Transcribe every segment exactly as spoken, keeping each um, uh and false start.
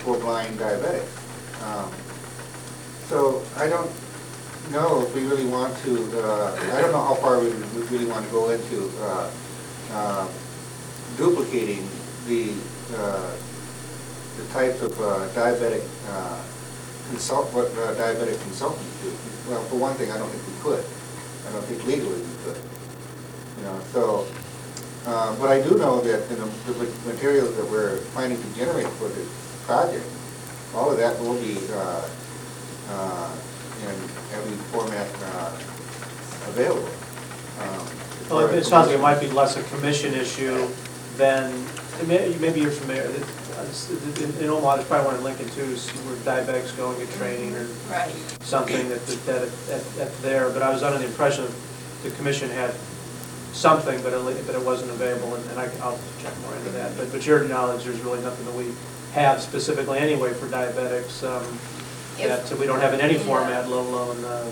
for blind diabetics. Um, so I don't know if we really want to, uh, I don't know how far we, we really want to go into uh, uh, duplicating the uh, the types of uh, diabetic uh, consult what uh, diabetic consultants do. Well, for one thing, I don't think we could. I don't think legally we could. You know, so. Uh, but I do know that in the, the materials that we're planning to generate for this project, all of that will be uh, uh, in every format uh, available. Um, Well, it sounds like it might be less a commission issue than, maybe you're familiar, in in Omaha, there's probably one in Lincoln too, where diabetics go and get training or Right. something that, that, at, at there, but I was under the impression the commission had something, but it, but it wasn't available, and, and I, I'll check more into that. But, but your knowledge, there's really nothing that we have specifically anyway for diabetics um, that we don't have in any format, let alone uh,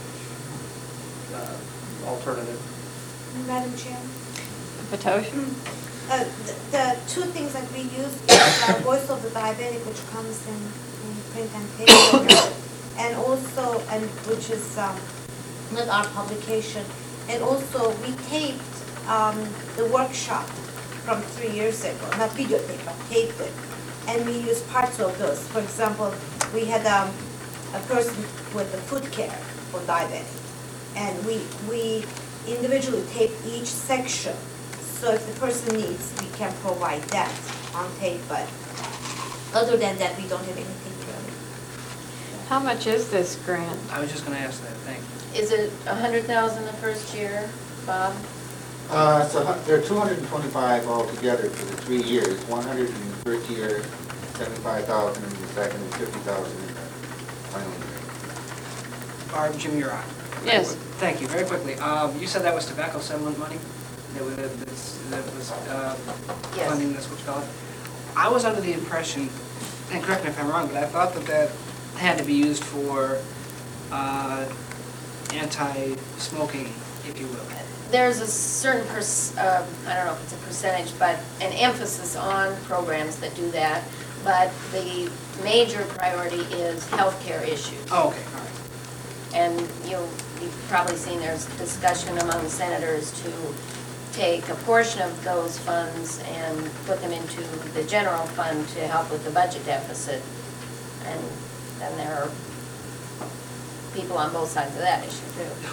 uh, alternative. Madam Chair? Patosha? Uh, the, the two things that we use is uh, Voice of the Diabetic, which comes in, in print and paper, and also, and which is um, not our publication. And also, we taped um, the workshop from three years ago, not videotape, but taped it. And we used parts of those. For example, we had um, a person with the foot care for diabetic. And we, we individually taped each section. So if the person needs, we can provide that on tape. But other than that, we don't have anything really. How much is this grant? I was just going to ask that, thank you. Is it a hundred thousand the first year, Bob? Uh, so hu- there are two hundred twenty-five altogether for the three years. one hundred in the first year, seventy-five thousand in the second, and fifty thousand in the final year. Barb, Jim, you're on. Yes. Thank you. Very quickly, um, you said that was tobacco settlement money? That was, that was uh, Yes. funding this, what's called? I was under the impression, and correct me if I'm wrong, but I thought that that had to be used for uh, anti-smoking, if you will. There's a certain, pers- uh, I don't know if it's a percentage, but an emphasis on programs that do that. But the major priority is healthcare issues. Oh, okay, all right. And you'll, you've probably seen there's discussion among senators to take a portion of those funds and put them into the general fund to help with the budget deficit. And then there are people on both sides of that issue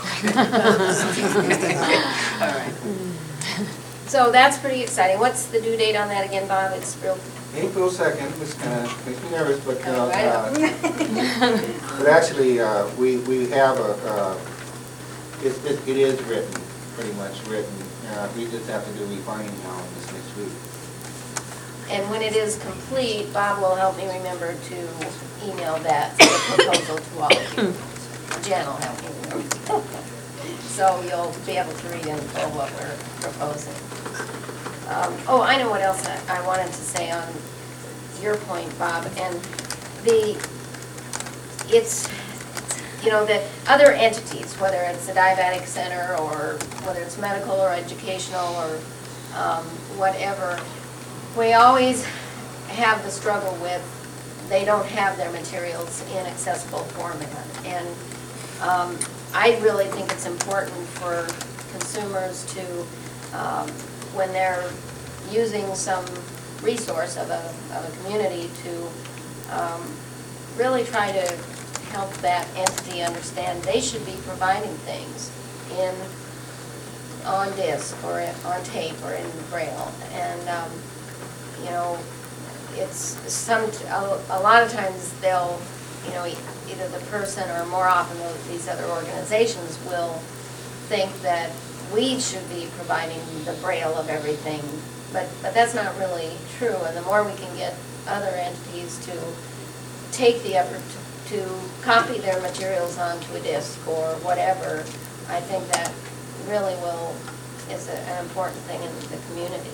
too. All right. So that's pretty exciting. What's the due date on that again, Bob? It's real. April second, this kind of makes me nervous, but, you know, Oh, I know. uh, but actually, uh, we, we have a, uh, it, it it is written, pretty much written. Uh, we just have to do refining now in this next week. And when it is complete, Bob will help me remember to email that, the proposal to all of you. Jen will help me remember. So you'll be able to read in full what we're proposing. Um, oh, I know what else I, I wanted to say on your point, Bob, and the, it's, you know, the other entities, whether it's the diabetic center or whether it's medical or educational or um, whatever, we always have the struggle with they don't have their materials in accessible format. And um, I really think it's important for consumers to, um, when they're using some resource of a, of a community, to um, really try to help that entity understand they should be providing things in on disc or on tape or in Braille. And um, you know, it's some, a, a lot of times they'll, you know, either the person or more often these other organizations will think that we should be providing the Braille of everything, but, but that's not really true. And the more we can get other entities to take the effort to, to copy their materials onto a disc or whatever, I think that really will, is a, an important thing in the community.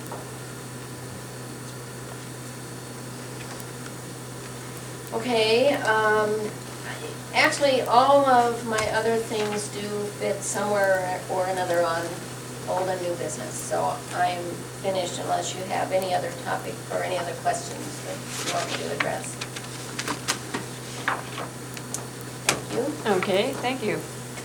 Okay, um, actually all of my other things do fit somewhere or another on old and new business. So I'm finished unless you have any other topic or any other questions that you want me to address. Thank you. Okay, thank you.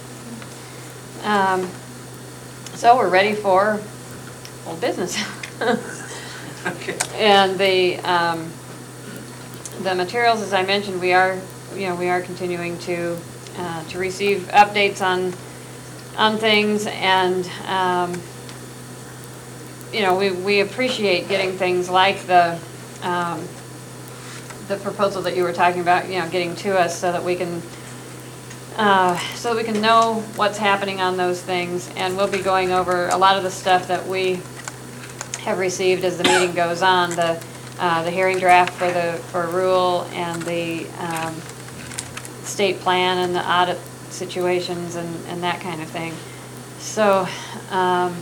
Um, So we're ready for old business. Okay. And the, um, the materials, as I mentioned, we are, you know, we are continuing to, uh, to receive updates on, on things, and, um, you know, we, we appreciate getting things like the, um, the proposal that you were talking about, you know, getting to us so that we can, uh, so that we can know what's happening on those things, and we'll be going over a lot of the stuff that we have received as the meeting goes on, the, uh, the hearing draft for the, for rule, and the, um, state plan and the audit situations and, and that kind of thing. So, um,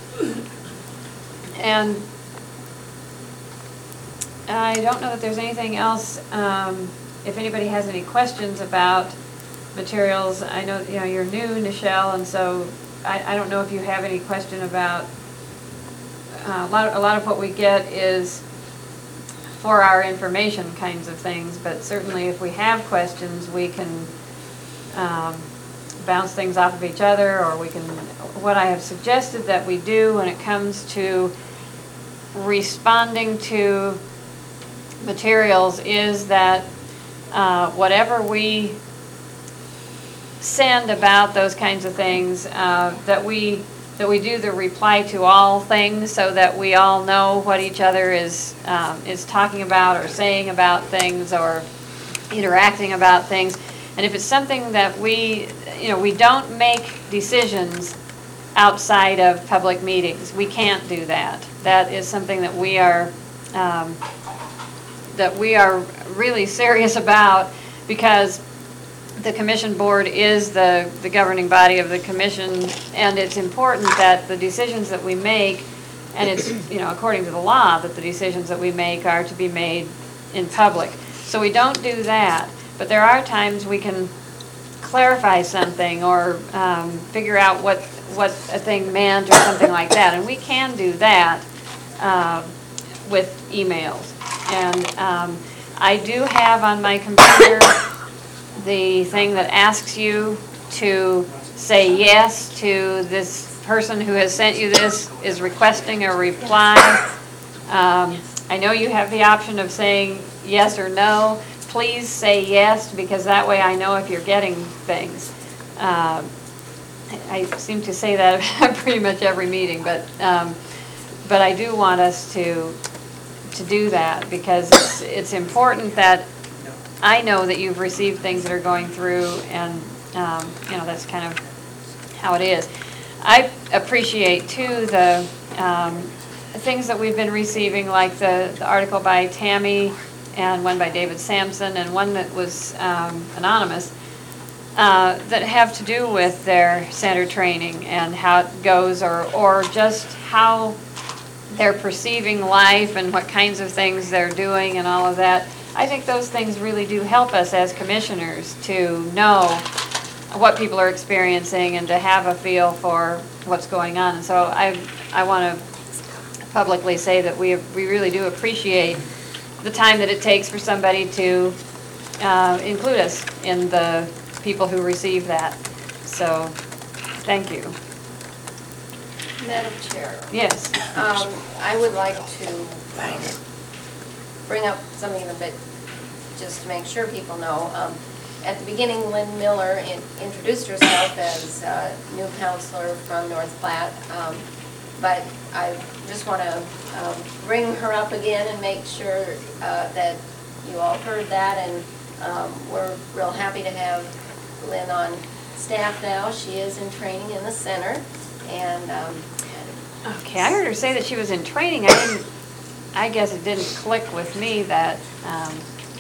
and I don't know that there's anything else, um, if anybody has any questions about materials. I know, you know, you're new, Nichelle, and so I, I don't know if you have any question about, uh, a lot, of- a lot of what we get is for our information kinds of things, but certainly if we have questions, we can, um, bounce things off of each other, or we can, what I have suggested that we do when it comes to responding to materials is that uh, whatever we send about those kinds of things, uh, that we that we do the reply to all things, so that we all know what each other is um, is talking about or saying about things or interacting about things. And if it's something that we, you know, we don't make decisions outside of public meetings. We can't do that. That is something that we are um, that we are really serious about, because the commission board is the, the governing body of the commission, and it's important that the decisions that we make, and it's, you know, according to the law, that the decisions that we make are to be made in public. So we don't do that, but there are times we can clarify something or um, figure out what, what a thing meant or something like that, and we can do that uh, with emails. And um, I do have on my computer the thing that asks you to say yes to this person who has sent you this is requesting a reply. Um, I know you have the option of saying yes or no. Please say yes, because that way I know if you're getting things. Um, I seem to say that at pretty much every meeting, but um, but I do want us to to do that, because it's, it's important that I know that you've received things that are going through, and um, you know, that's kind of how it is. I appreciate too the um, things that we've been receiving, like the, the article by Tammy, and one by David Sampson, and one that was um, anonymous, uh, that have to do with their center training and how it goes, or or just how they're perceiving life and what kinds of things they're doing and all of that. I think those things really do help us as commissioners to know what people are experiencing and to have a feel for what's going on. And so I I want to publicly say that we we really do appreciate the time that it takes for somebody to uh, include us in the people who receive that. So, thank you. Madam Chair, Yes. um, I would like to um, bring up something a bit, just to make sure people know. Um, At the beginning, Lynn Miller in- introduced herself as uh, new counselor from North Platte, um, but I just want to um, bring her up again and make sure uh, that you all heard that, and um, we're real happy to have Lynn on staff now. She is in training in the center, and um, Okay, I heard her say that she was in training. I didn't, I guess it didn't click with me that, um,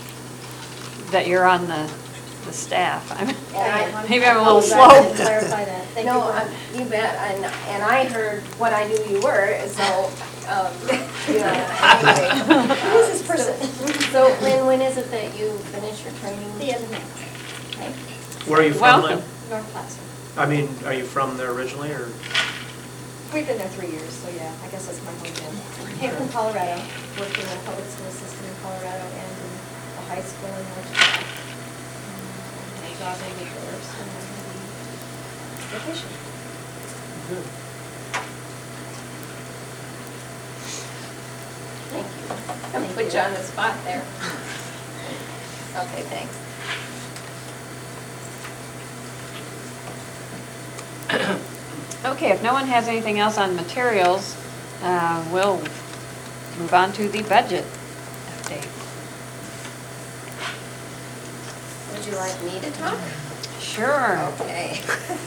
that you're on the, the staff. I'm- And I- Maybe I'm a little I slow. apologize to clarify that. Thank you No, for- um, you bet, and, and I heard what I knew you were, so, um, you know, anyway. Who's this person? So, Lynn, when is it that you finish your training? The other name, Where are you from, Welcome. Lynn? North Plaza. I mean, are you from there originally, or? We've been there three years, so yeah, I guess that's my home gym. Came from Colorado, worked in a public school system in Colorado and in a high school in North Dakota. Um, I job in the first and then the vacation. Good. Thank you. I'm gonna put you on the spot there. Okay, thanks. Okay, if no one has anything else on materials, uh, we'll move on to the budget update. Would you like me to talk? Sure. Okay.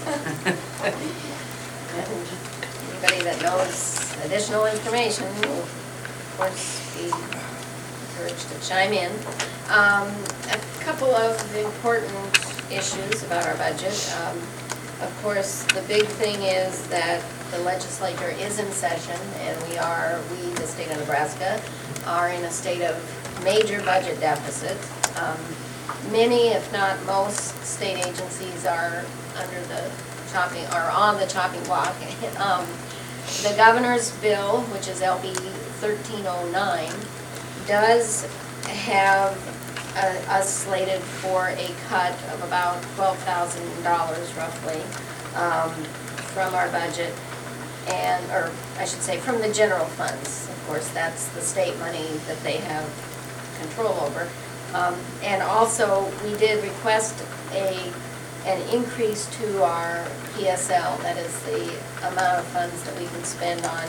And anybody that knows additional information will, of course, be encouraged to chime in. Um, A couple of important issues about our budget. Um, Of course, the big thing is that the legislature is in session, and we are, we, the state of Nebraska, are in a state of major budget deficit. Um, Many, if not most, state agencies are under the chopping, are on the chopping block. Um, The governor's bill, which is L B thirteen oh nine, does have uh, us slated for a cut of about twelve thousand dollars roughly um, from our budget, and, or I should say, from the general funds. Of course, that's the state money that they have control over. Um, And also, we did request a, an increase to our P S L, that is the amount of funds that we can spend on,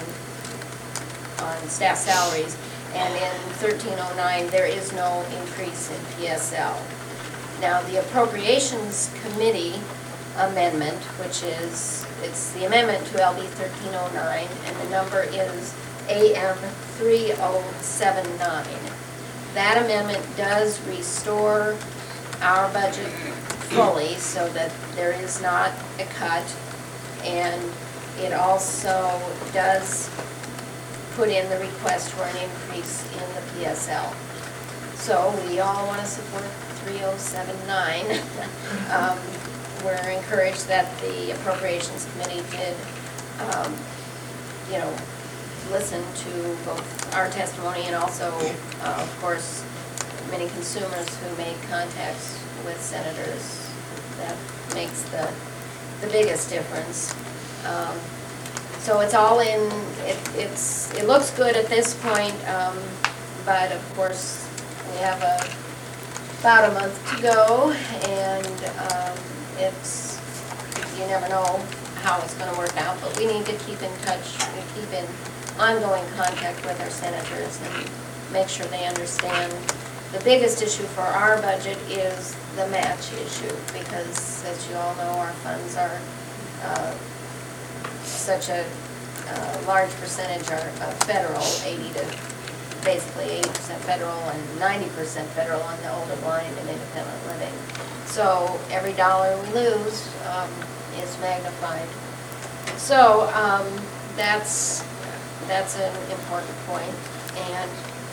on staff salaries. And in thirteen oh nine, there is no increase in P S L. Now, the Appropriations Committee amendment, which is, it's the amendment to L B thirteen oh nine, and the number is A M three oh seven nine. That amendment does restore our budget fully so that there is not a cut, and it also does put in the request for an increase in the P S L. So we all want to support three oh seven nine. Um, We're encouraged that the Appropriations Committee did, um, you know, listen to both our testimony and also, uh, of course, many consumers who made contacts with senators. That makes the, the biggest difference. Um, So it's all in, it, it's, it looks good at this point, um, but of course, we have a, about a month to go, and, um, it's, you never know how it's gonna work out, but we need to keep in touch, we keep in ongoing contact with our senators and make sure they understand. The biggest issue for our budget is the match issue, because as you all know, our funds are, uh, such a uh, large percentage are uh, federal, eighty to, basically eighty percent federal and ninety percent federal on the older blind and independent living. So every dollar we lose um, is magnified. So um, that's, that's an important point. And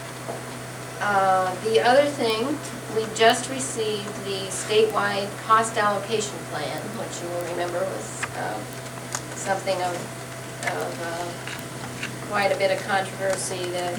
uh, the other thing, we just received the statewide cost allocation plan, which you will remember was uh, something of, of uh, quite a bit of controversy. That,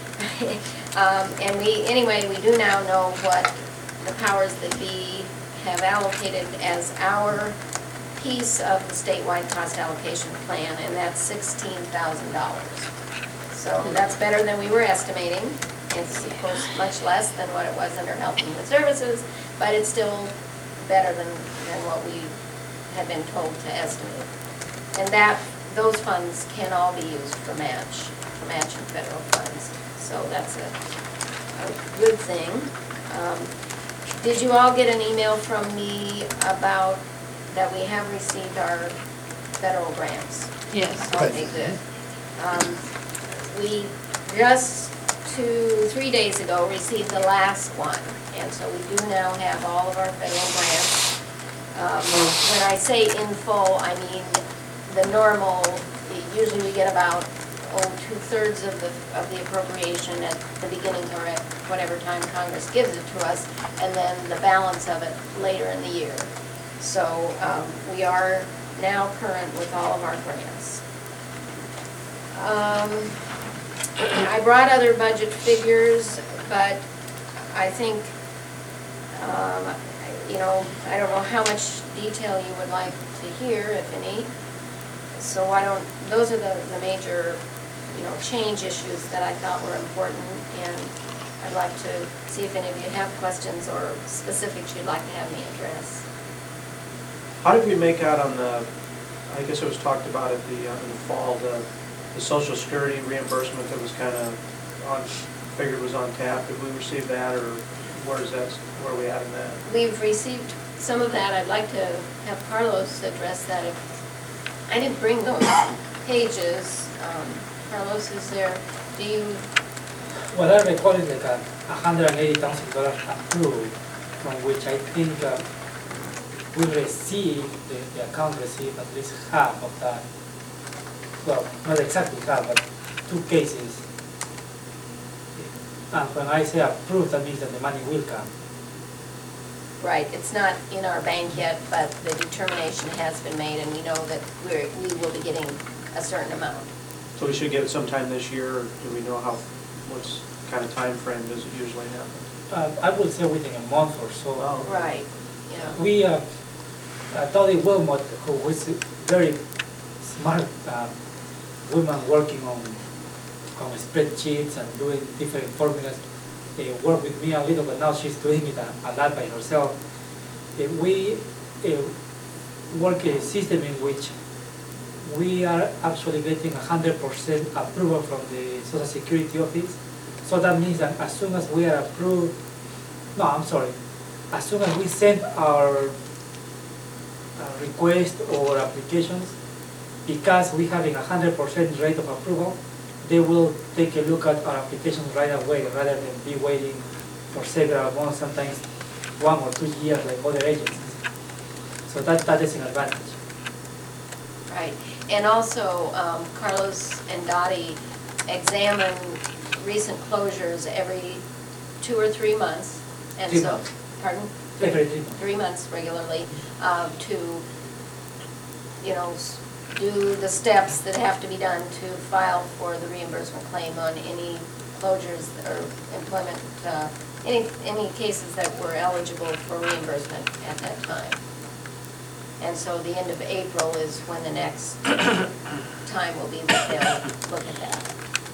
um, and we, anyway, we do now know what the powers that be have allocated as our piece of the statewide cost allocation plan, and that's sixteen thousand dollars. So that's better than we were estimating. It's of course much less than what it was under Health and Human Services, but it's still better than, than what we had been told to estimate. And that, those funds can all be used for match, for matching federal funds. So that's a, a good thing. Um, did you all get an email from me about that we have received our federal grants? Yes. Okay, good. Um, we just two, three days ago received the last one, and so we do now have all of our federal grants. Um, when I say in full, I mean the normal, usually we get about, oh, two-thirds of the, of the appropriation at the beginning or at whatever time Congress gives it to us, and then the balance of it later in the year. So um, we are now current with all of our grants. Um, I brought other budget figures, but I think, um, you know, I don't know how much detail you would like to hear, if any. So why don't, those are the, the major, you know, change issues that I thought were important, and I'd like to see if any of you have questions or specifics you'd like to have me address. How did we make out on the, I guess it was talked about at the, uh, in the fall, the, the social security reimbursement that was kind of on, figured was on tap? Did we receive that, or where is that, where are we at in that? We've received some of that. I'd like to have Carlos address that. If I didn't bring those pages. Um, Carlos, is there, do you, What I recall is like a hundred and eighty thousand dollars approved, from which I think uh, we received, the, the account received at least half of that. Well, not exactly half, but two cases. And when I say approved, that means that the money will come. right, it's not in our bank yet, but the determination has been made, and we know that we're, we will be getting a certain amount. So we should get it sometime this year, or do we know how, what's kind of time frame does it usually happen? Uh, I would say within a month or so. Oh. Right, yeah. We, uh, uh, Dolly Wilmot, who was a very smart uh, woman working on, on spreadsheets and doing different formulas, uh, worked with me a little, but now she's doing it a, a lot by herself. Uh, we uh, work a system in which we are actually getting one hundred percent approval from the Social Security Office. So that means that as soon as we are approved, no, I'm sorry, as soon as we send our uh, request or applications, because we have a one hundred percent rate of approval, they will take a look at our applications right away rather than be waiting for several months, sometimes one or two years like other agencies. So that, that is an advantage. Right, and also um, Carlos and Dottie examine recent closures every two or three months, and Three so, months. pardon? Every three months. Three months regularly, um, to, you know, s- do the steps that have to be done to file for the reimbursement claim on any closures or employment, uh, any, any cases that were eligible for reimbursement at that time. And so the end of April is when the next time will be that they'll look at that.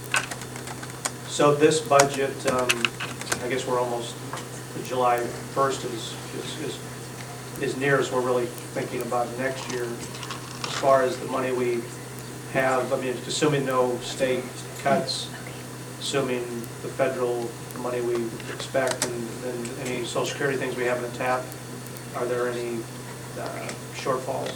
So this budget, um, I guess we're almost, July first is, is, is, is near as we're really thinking about next year. As far as the money we have, I mean, assuming no state cuts, assuming the federal money we expect, and, and any social security things we have in the tap, are there any uh, shortfalls?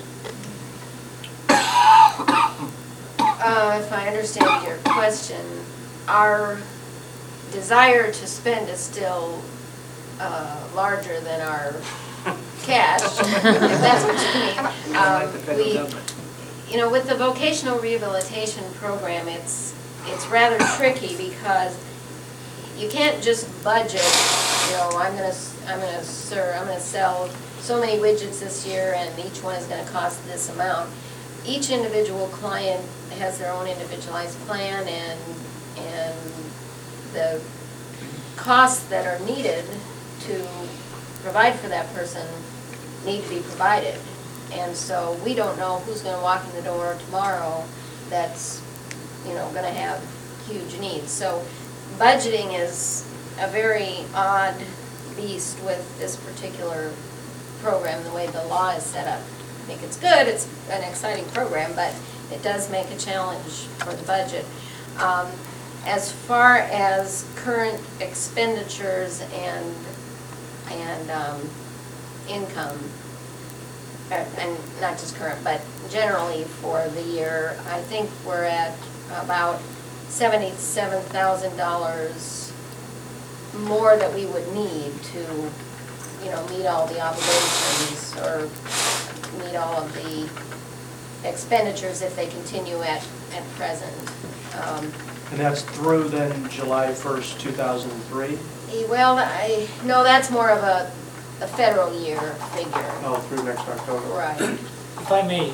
Uh, if I understand your question, our desire to spend is still uh, larger than our cash, if that's what you mean. Unlike the Um, federal we- government. You know, with the vocational rehabilitation program, it's, it's rather tricky because you can't just budget, you know, I'm gonna, s- I'm gonna, sir, I'm gonna sell so many widgets this year and each one is gonna cost this amount. Each individual client has their own individualized plan, and, and the costs that are needed to provide for that person need to be provided. And so we don't know who's gonna walk in the door tomorrow that's, you know, gonna have huge needs. So budgeting is a very odd beast with this particular program, the way the law is set up. I think it's good, it's an exciting program, but it does make a challenge for the budget. Um, as far as current expenditures and, and, um, income, uh, and not just current, but generally for the year, I think we're at about seventy-seven thousand dollars more that we would need to, you know, meet all the obligations or meet all of the expenditures if they continue at, at present. Um, And that's through then July first, two thousand three? eh, Well, I, no, that's more of a, a federal year figure. Oh, through next October. Right. If I may,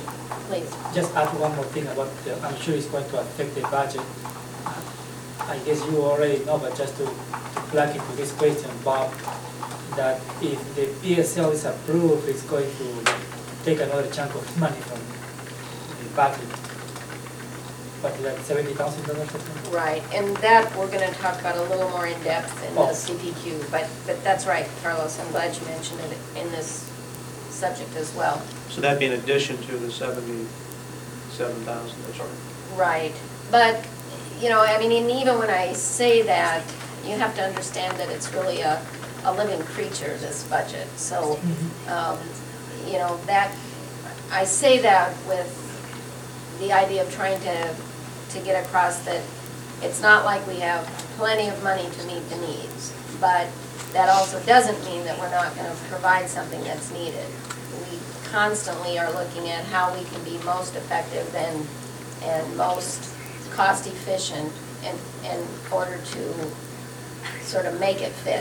Please. Just add one more thing about, the- I'm sure it's going to affect the budget. I guess you already know, but just to to plug into this question, Bob, that if the P S L is approved, it's going to take another chunk of money from the budget. But like seventy thousand dollars or something? Right, and that we're gonna talk about a little more in depth in the Oh. C P Q, but, but that's right, Carlos, I'm glad you mentioned it in this subject as well. So that'd be in addition to the seventy-seven thousand, that's right. Right, but, you know, I mean, and even when I say that, you have to understand that it's really a, a living creature, this budget. So, um, you know, that, I say that with the idea of trying to, to get across that it's not like we have plenty of money to meet the needs, but that also doesn't mean that we're not gonna provide something that's needed. We constantly are looking at how we can be most effective and, and most cost efficient in, in order to sort of make it fit.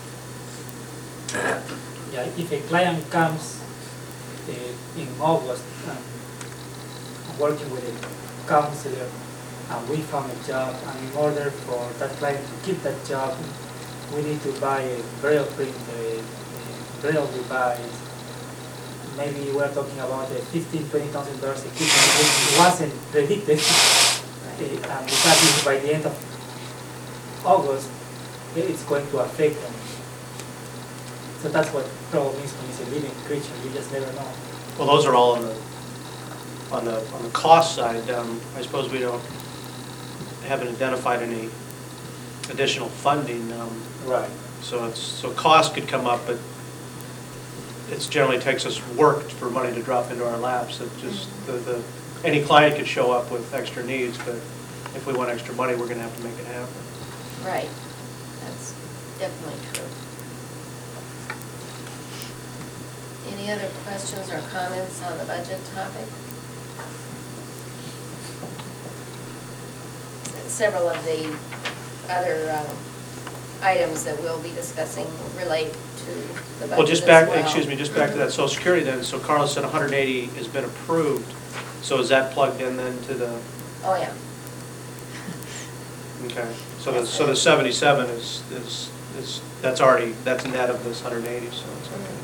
Yeah, if a client comes uh, in August, um, working with a counselor, and we found a job, and in order for that client to keep that job, we need to buy a braille printer, a a braille device. Maybe we're talking about a fifteen, twenty thousand dollars equipment, which wasn't predicted. Uh, and because by the end of August, it's going to affect them. So that's what problem is when it's a living creature, you just never know. Well, those are all on the, on the, on the cost side. Um, I suppose we don't, haven't identified any additional funding. um, Right. So it's, so cost could come up, but it's generally takes us work for money to drop into our laps. It just, the, the, any client could show up with extra needs, but if we want extra money, we're gonna have to make it happen. Right, that's definitely true. Any other questions or comments on the budget topic? Several of the other um, items that we'll be discussing relate to the budget Well, just as back, well. excuse me, just back to that Social Security then. So Carlos said one hundred eighty has been approved. So is that plugged in then to the, Oh, yeah. okay. So the, so the seventy-seven is, is, is, that's already, that's net of this one hundred eighty, so it's okay.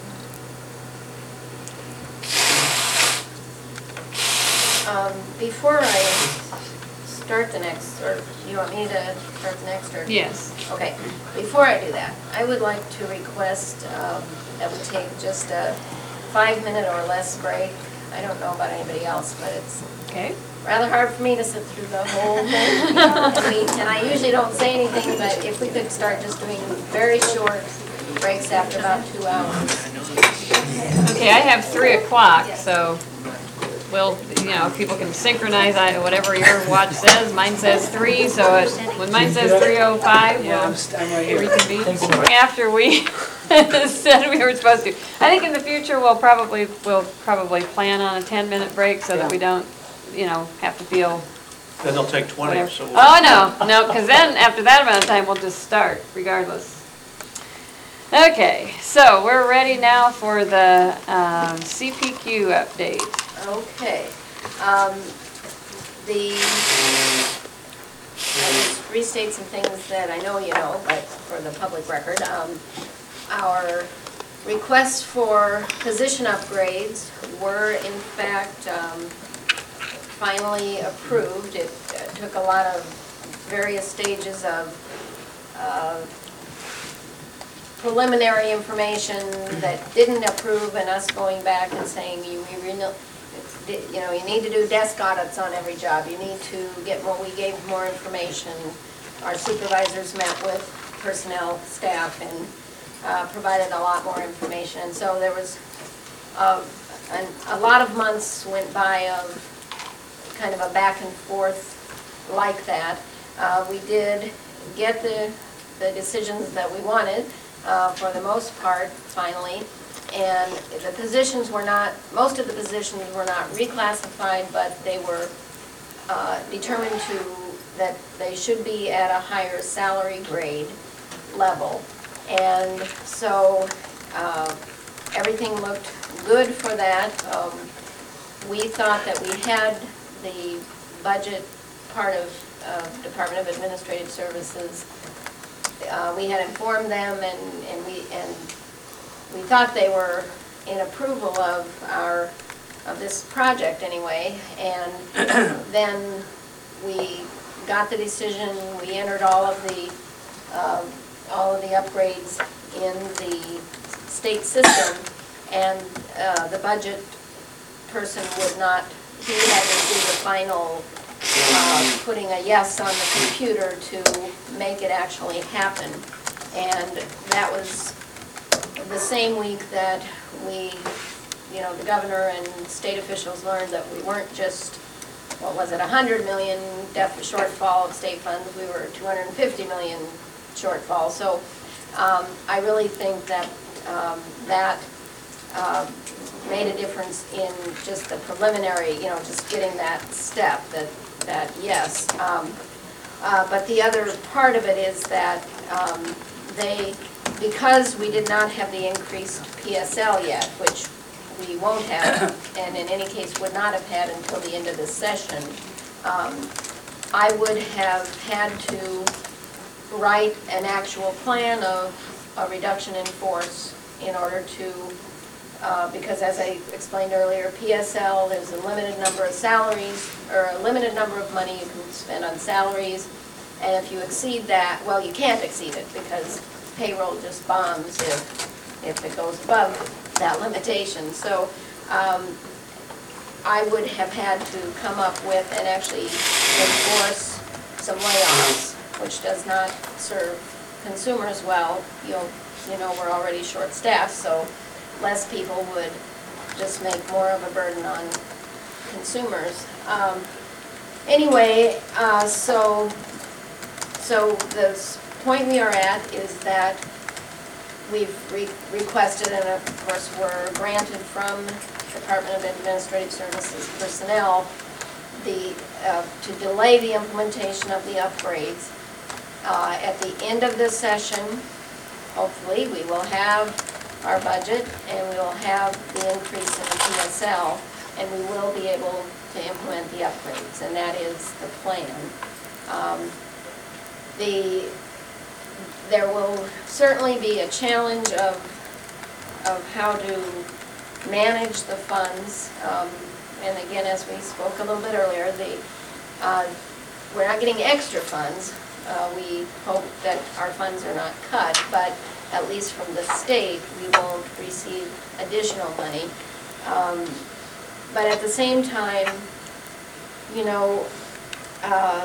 Um, Before I start the next, or you want me to start the next, or? Yes. Okay, before I do that, I would like to request um, that we take just a five-minute or less break. I don't know about anybody else, but it's Okay. rather hard for me to sit through the whole thing. And we- and I usually don't say anything, but if we could start just doing very short breaks after about two hours. Okay, I have three o'clock, so we'll, you know, people can synchronize, I- whatever your watch says, mine says three, so it- when mine says three oh five, Yeah, I'm, we'll st- I'm right here. reconvene after we said we were supposed to. I think in the future, we'll probably, we'll probably plan on a ten-minute break so that we don't, you know, have to feel Then they'll take twenty, whatever. so. we'll- Oh, no, no, because then, after that amount of time, we'll just start regardless. Okay, so we're ready now for the um, C P Q update. Okay. Um, The, I'll just restate some things that I know you know, but for the public record. Um, Our requests for position upgrades were in fact um, finally approved. It uh, took a lot of various stages of uh, preliminary information that didn't approve and us going back and saying, you, we renew- it's- you know, you need to do desk audits on every job. You need to get more, we gave more information. Our supervisors met with personnel, staff, and uh, provided a lot more information. And so there was, uh, an- a lot of months went by of kind of a back and forth like that. Uh, We did get the, the decisions that we wanted, uh, for the most part, finally. And the positions were not, most of the positions were not reclassified, but they were uh, determined to, that they should be at a higher salary grade level. And so uh, everything looked good for that. Um, we thought that we had the budget part of uh, Department of Administrative Services. Uh, We had informed them, and, and we, and we thought they were in approval of our, of this project anyway. And then we got the decision, we entered all of the, um, all of the upgrades in the state system, and uh, the budget person would not, he had to do the final, uh, putting a yes on the computer to make it actually happen. And that was the same week that we, you know, the governor and state officials learned that we weren't just, what was it, a hundred million def shortfall of state funds, we were two hundred and fifty million shortfall. So um, I really think that um, that uh, made a difference in just the preliminary, you know, just getting that step, that, that yes. Um, uh, but the other part of it is that um, they, because we did not have the increased P S L yet, which we won't have, and in any case would not have had until the end of this session, um, I would have had to write an actual plan of a reduction in force in order to, uh, because as I explained earlier, P S L, there's a limited number of salaries, or a limited number of money you can spend on salaries, and if you exceed that, well, you can't exceed it, because payroll just bombs if, if it goes above that limitation. So um, I would have had to come up with and actually enforce some layoffs, which does not serve consumers well. You'll, you know, we're already short-staffed, so less people would just make more of a burden on consumers. Um, anyway, uh, so so the point we are at is that we've re requested, and of course were granted from Department of Administrative Services personnel, the uh, to delay the implementation of the upgrades. Uh, at the end of this session, hopefully, we will have our budget, and we will have the increase in the P S L, and we will be able to implement the upgrades, and that is the plan. Um, the There will certainly be a challenge of, of how to manage the funds. Um, and again, as we spoke a little bit earlier, the, uh, we're not getting extra funds. Uh, we hope that our funds are not cut, but at least from the state, we won't receive additional money. Um, but at the same time, you know, uh,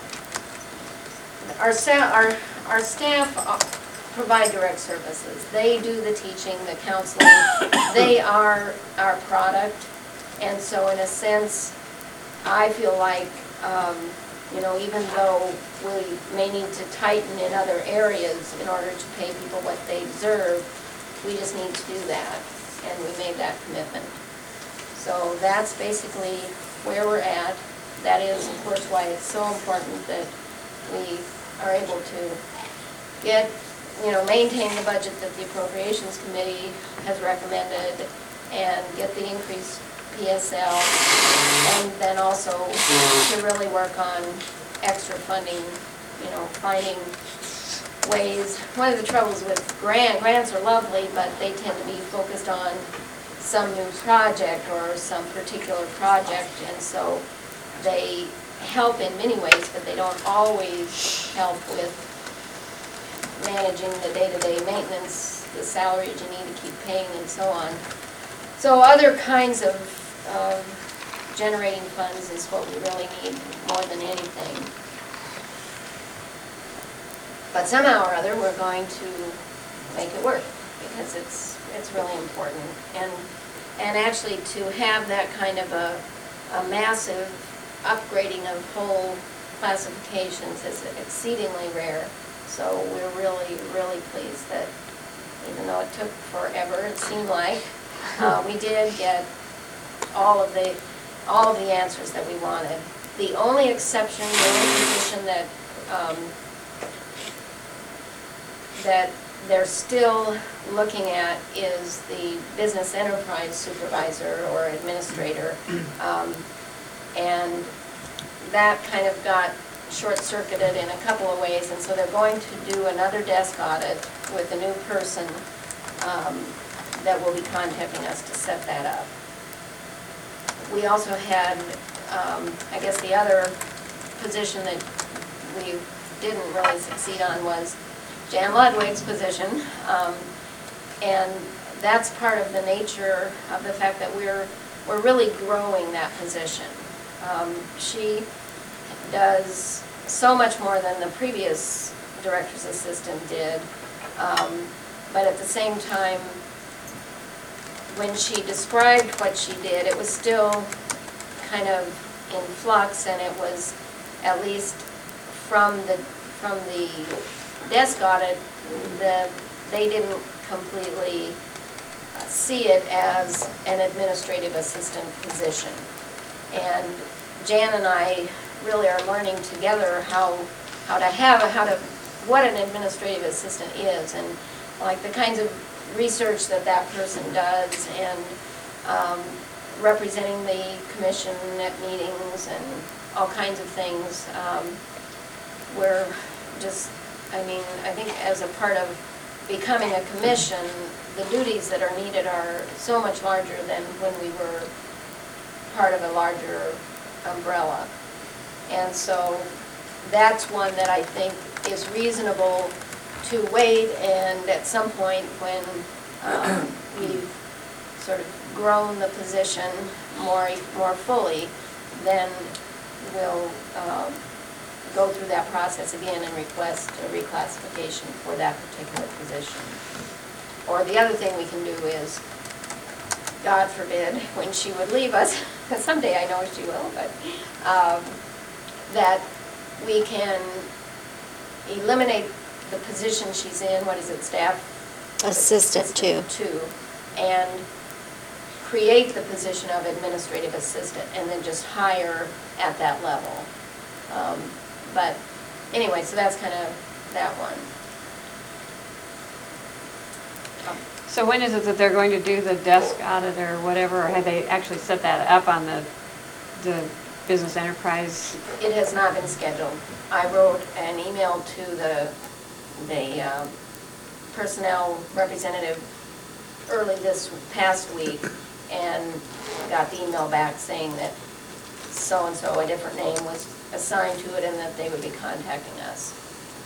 our, our Our staff provide direct services. They do the teaching, the counseling. They are our product. And so in a sense, I feel like, um, you know, even though we may need to tighten in other areas in order to pay people what they deserve, we just need to do that. And we made that commitment. So that's basically where we're at. That is, of course, why it's so important that we are able to get, you know, maintain the budget that the Appropriations Committee has recommended and get the increased P S L, and then also to really work on extra funding, you know, finding ways. One of the troubles with grant, grants are lovely, but they tend to be focused on some new project or some particular project, and so they help in many ways, but they don't always help with managing the day-to-day maintenance, the salaries you need to keep paying, and so on. So other kinds of uh, generating funds is what we really need more than anything. But somehow or other, we're going to make it work, because it's it's really important. And and actually to have that kind of a, a massive upgrading of whole classifications is exceedingly rare. So we're really, really pleased that even though it took forever, it seemed like, uh, we did get all of the all of the answers that we wanted. The only exception, the only position that um, that they're still looking at is the business enterprise supervisor or administrator. Um, And that kind of got short-circuited in a couple of ways, and so they're going to do another desk audit with a new person um, that will be contacting us to set that up. We also had, um, I guess the other position that we didn't really succeed on was Jan Ludwig's position. Um, and that's part of the nature of the fact that we're, we're really growing that position. Um, she does so much more than the previous director's assistant did. Um, but at the same time, when she described what she did, it was still kind of in flux, and it was, at least from the from the desk audit, the they didn't completely see it as an administrative assistant position. And Jan and I really are learning together how how to have a, how to what an administrative assistant is, and like the kinds of research that that person does, and um, representing the commission at meetings and all kinds of things. Um, we're just, I mean, I think as a part of becoming a commission, the duties that are needed are so much larger than when we were part of a larger umbrella. And so that's one that I think is reasonable to wait, and at some point when um, we've sort of grown the position more more fully, then we'll um, go through that process again and request a reclassification for that particular position. Or the other thing we can do is, God forbid, when she would leave us, because someday I know she will, but um, that we can eliminate the position she's in, what is it, staff? Assistant two. Two, and create the position of administrative assistant, and then just hire at that level. Um, but anyway, so that's kind of that one. Um, So when is it that they're going to do the desk audit or whatever, or have they actually set that up on the, the business enterprise? It has not been scheduled. I wrote an email to the, the uh, personnel representative early this past week, and got the email back saying that so-and-so, a different name, was assigned to it and that they would be contacting us.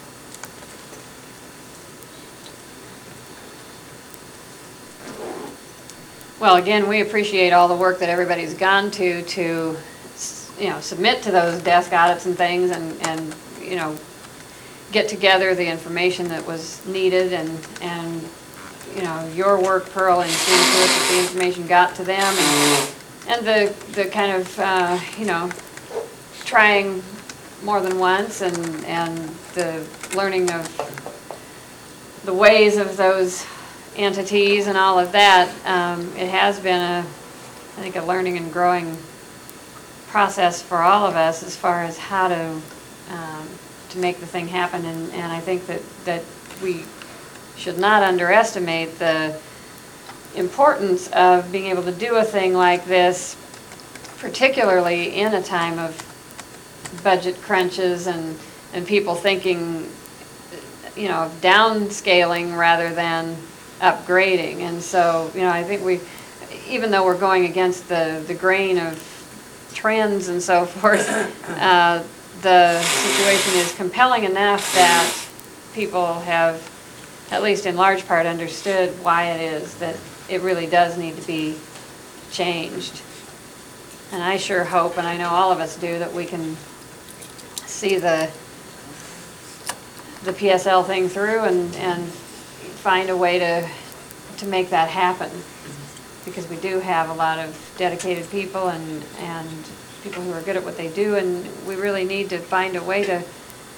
Well, again, we appreciate all the work that everybody's gone to, to, you know, submit to those desk audits and things, and, and, you know, get together the information that was needed, and, and, you know, your work, Pearl, and seeing to it that the information got to them, and, and the, the kind of, uh, you know, trying more than once, and, and the learning of the ways of those entities and all of that. Um, it has been a, I think, a learning and growing process for all of us as far as how to um, to make the thing happen, and, and I think that, that we should not underestimate the importance of being able to do a thing like this, particularly in a time of budget crunches and, and people thinking, you know, of downscaling rather than upgrading. And so, you know, I think we, even though we're going against the, the grain of trends and so forth, uh, the situation is compelling enough that people have, at least in large part, understood why it is that it really does need to be changed. And I sure hope, and I know all of us do, that we can see the the P S L thing through and, and find a way to to make that happen. Because we do have a lot of dedicated people and, and people who are good at what they do, and we really need to find a way to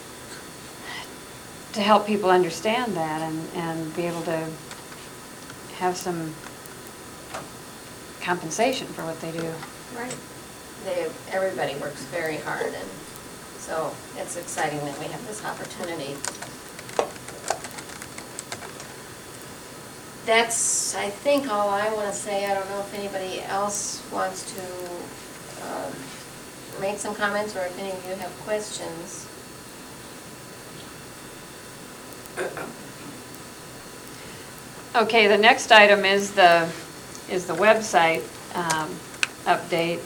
to help people understand that and, and be able to have some compensation for what they do. Right. They, everybody works very hard, and so it's exciting that we have this opportunity. that's, I think, all I want to say. I don't know if anybody else wants to um, make some comments, or if any of you have questions. Okay, the next item is the, is the website um, update.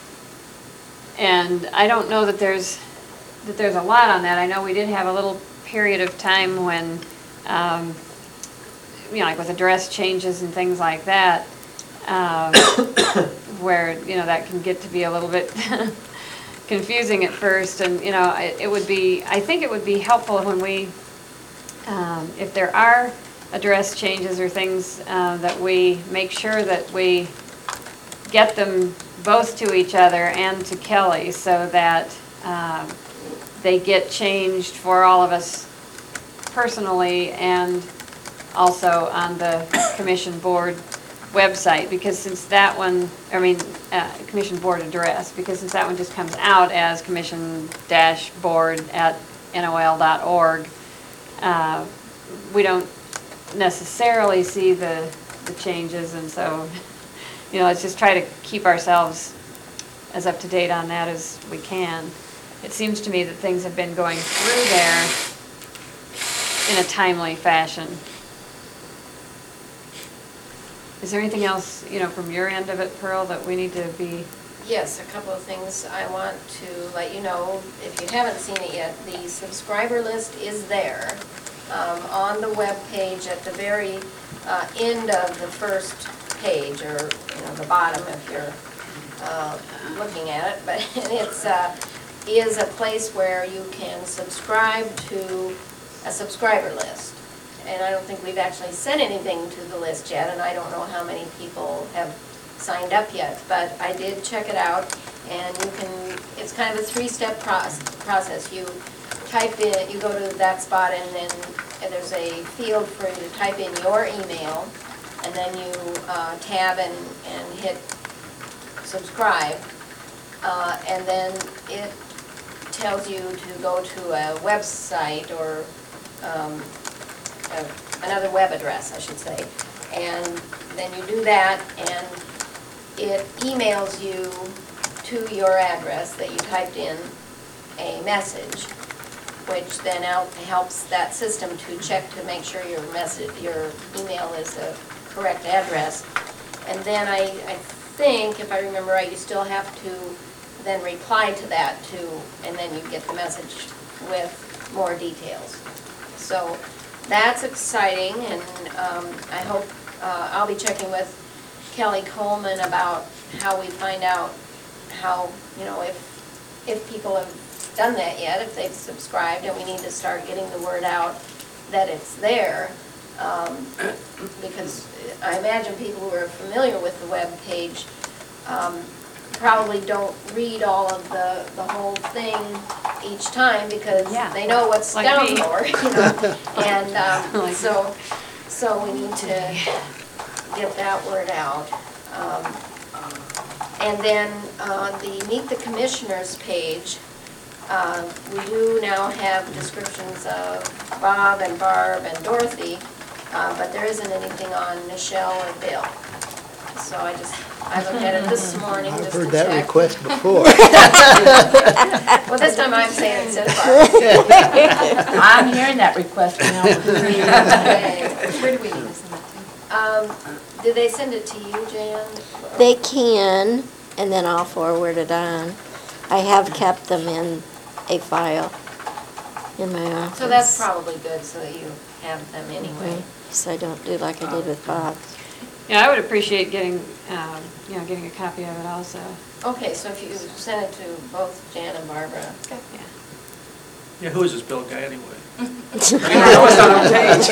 And I don't know that there's, that there's a lot on that. I know we did have a little period of time when, um, you know, like with address changes and things like that, um, where, you know, that can get to be a little bit confusing at first. And, you know, it, it would be, I think it would be helpful when we, um, if there are address changes or things uh, that we make sure that we get them both to each other and to Kelly so that um, they get changed for all of us personally and also on the commission board website, because since that one, I mean, uh, commission board address, because since that one just comes out as commission dash board at N O L dot org, uh, we don't necessarily see the, the changes, and so, you know, let's just try to keep ourselves as up to date on that as we can. It seems to me that things have been going through there in a timely fashion. Is there anything else, you know, from your end of it, Pearl, that we need to be? Yes, a couple of things I want to let you know. If you haven't seen it yet, the subscriber list is there um, on the web page at the very uh, end of the first page, or, you know, the bottom if you're uh, looking at it. But it's uh, is a place where you can subscribe to a subscriber list. And I don't think we've actually sent anything to the list yet, and I don't know how many people have signed up yet, but I did check it out, and you can, it's kind of a three-step process. You type in, you go to that spot, and then there's a field for you to type in your email, and then you uh, tab and, and hit subscribe, uh, and then it tells you to go to a website or um, a, another web address, I should say, and then you do that, and it emails you to your address that you typed in a message, which then out helps that system to check to make sure your message, your email is a correct address. And then I, I think, if I remember right, you still have to then reply to that too, and then you get the message with more details. So that's exciting, and um, I hope uh, I'll be checking with Kelly Coleman about how we find out how, you know, if if people have done that yet, if they've subscribed, and we need to start getting the word out that it's there, um, because I imagine people who are familiar with the web page um, probably don't read all of the, the whole thing each time, because Yeah. they know what's Like down me. for, you know, and um, Like so, so we need to get that word out. Um, And then uh, the Meet the Commissioners page, uh, we do now have descriptions of Bob and Barb and Dorothy, uh, but there isn't anything on Michelle or Bill. So I just, I looked at it this morning just I've to heard that check. request before. Well, this time I'm saying instead of Barb. I'm hearing that request now. Okay. Where do we need to send that to? Um, Did they send it to you, Jan? They can, and then I'll forward it on. I have kept them in a file in my office. So that's probably good, so that you have them anyway. Mhm. So I don't do like I did with Bob. Yeah, I would appreciate getting, um, you know, getting a copy of it also. Okay, so if you send it to both Jan and Barbara. Yeah. Yeah, who is this Bill guy anyway? I know it's not on page.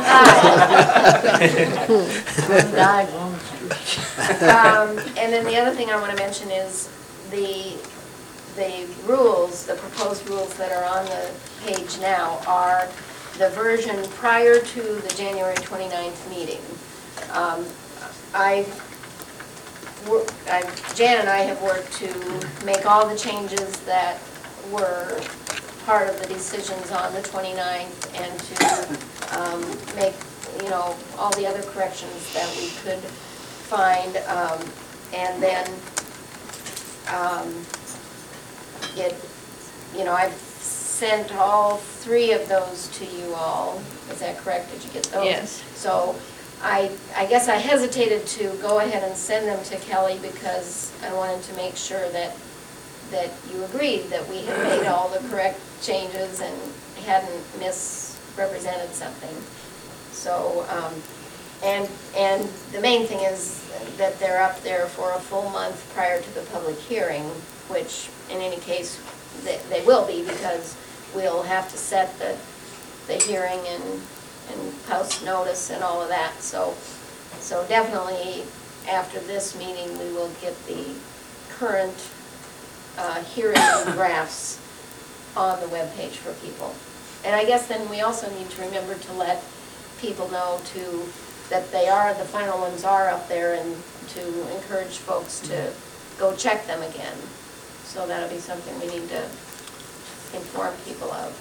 Um, And then the other thing I want to mention is the, the rules, the proposed rules that are on the page now are the version prior to the January twenty-ninth meeting. Um, I, wor- I, Jan and I have worked to make all the changes that were part of the decisions on the twenty-ninth, and to um, make, you you know, all the other corrections that we could find, um, and then, um, it, you know, I've sent all three of those to you all. Is that correct? Did you get those? Yes. So I, I guess I hesitated to go ahead and send them to Kelly because I wanted to make sure that, that you agreed that we had made all the correct changes and hadn't misrepresented something. So, um, and, and the main thing is that they're up there for a full month prior to the public hearing, which in any case, they, they will be because we'll have to set the, the hearing and, and post notice and all of that. So, so definitely after this meeting, we will get the current uh, hearing drafts on the webpage for people. And I guess then we also need to remember to let people know to, that they are, the final ones are up there, and to encourage folks to go check them again. So that'll be something we need to inform people of.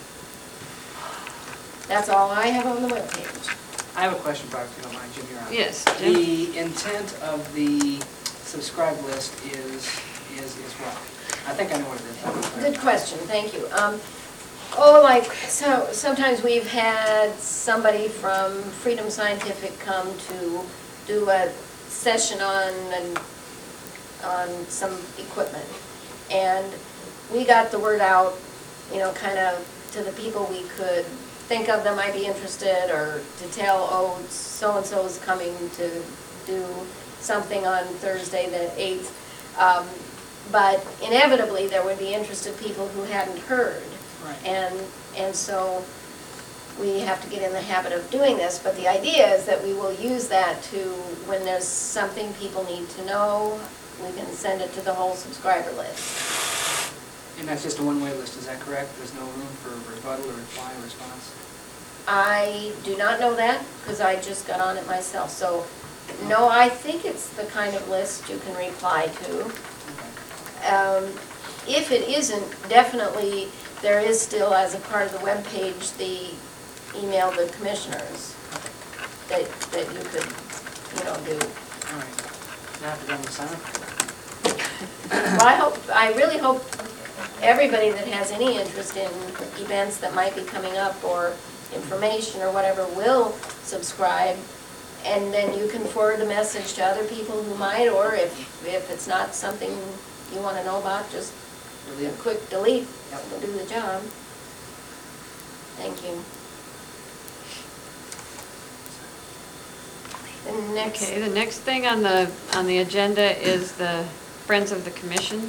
That's all I have on the webpage. I have a question, Bob, if you don't mind, Jim, you're on. Yes, Jim. The intent of the subscribe list is, is, is what? I think I know what it is. Good question, thank you. Um, oh, like, so, sometimes we've had somebody from Freedom Scientific come to do a session on, an, on some equipment. And we got the word out, you know, kind of to the people we could think of that might be interested, or to tell, oh, so-and-so is coming to do something on Thursday the eighth. Um, but inevitably, there would be interested people who hadn't heard. Right. And, and so we have to get in the habit of doing this, but the idea is that we will use that to, when there's something people need to know, we can send it to the whole subscriber list. And that's just a one-way list, is that correct? There's no room for rebuttal or reply or response? I do not know that, because I just got on it myself. So, no, I think it's the kind of list you can reply to. Okay. Um, if it isn't, definitely, there is still, as a part of the web page, the email the commissioners that, that you could, you know, do. All right. Now I have to go and sign up. Well, I hope, I really hope everybody that has any interest in events that might be coming up, or information or whatever, will subscribe, and then you can forward the message to other people who might, or if, if it's not something you want to know about, just a quick delete will do the job. Thank you. The next, Okay, the next thing on the, on the agenda is the Friends of the Commission.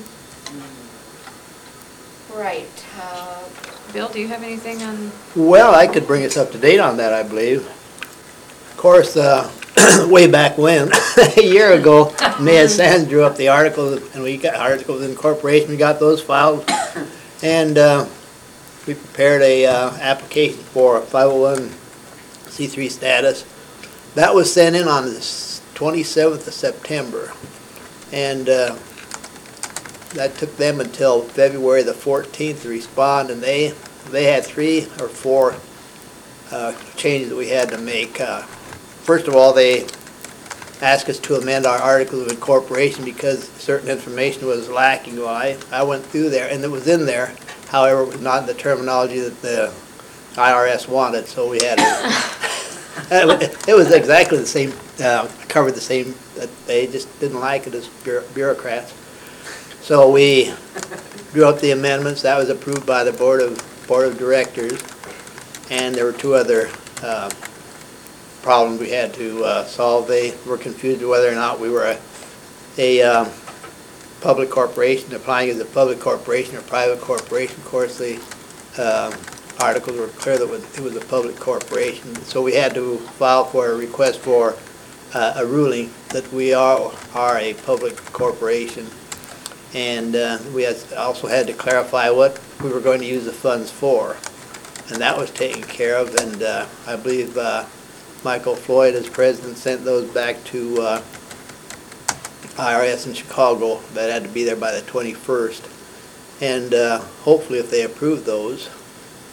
right, uh, Bill, do you have anything on? Well, I could bring us up to date on that, I believe. Of course, uh, way back when, a year ago, Maya Sands drew up the articles, and we got articles of incorporation, we got those filed, and uh, we prepared a uh, application for five oh one C three status. That was sent in on the twenty-seventh of September, and uh, that took them until February the fourteenth to respond, and they they had three or four uh, changes that we had to make. Uh, first of all, they asked us to amend our articles of incorporation because certain information was lacking. Well, I, I went through there, and it was in there. However, it was not in the terminology that the I R S wanted, so we had it. It was exactly the same, uh, covered the same, that they just didn't like it as bureaucrats. So we drew up the amendments. That was approved by the Board of Board of Directors, and there were two other uh, problems we had to uh, solve. They were confused whether or not we were a, a um, public corporation, applying as a public corporation or private corporation. Of course, the um, articles were clear that it was a public corporation, so we had to file for a request for uh, a ruling that we are are a public corporation. And uh, we had also had to clarify what we were going to use the funds for. And that was taken care of, and uh, I believe uh, Michael Floyd, as president, sent those back to uh, I R S in Chicago. That had to be there by the twenty-first. And uh, hopefully if they approve those,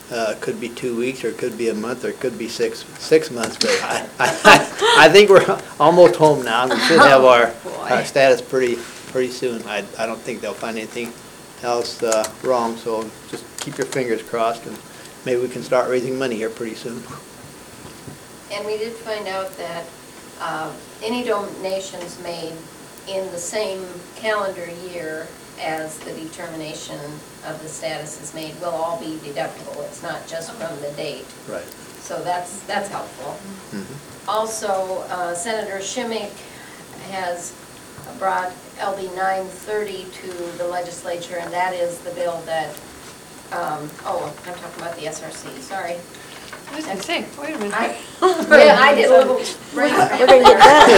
Uh, could be two weeks, or it could be a month, or it could be six, six months, but I, I, I think we're almost home now. We should have our, our status pretty, pretty soon. I, I don't think they'll find anything else, uh, wrong, so just keep your fingers crossed, and maybe we can start raising money here pretty soon. And we did find out that uh, any donations made in the same calendar year as the determination of the status is made will all be deductible. It's not just from the date. Right. So that's, that's helpful. Mhm. Also, uh, Senator Shimmick has brought L B nine thirty to the legislature, and that is the bill that, um, oh, I'm talking about the S R C, sorry. I was gonna say, wait a minute. I, yeah, I did a little brain We're cramp gonna get there.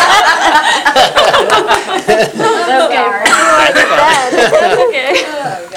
that. Sorry. Okay. Oh,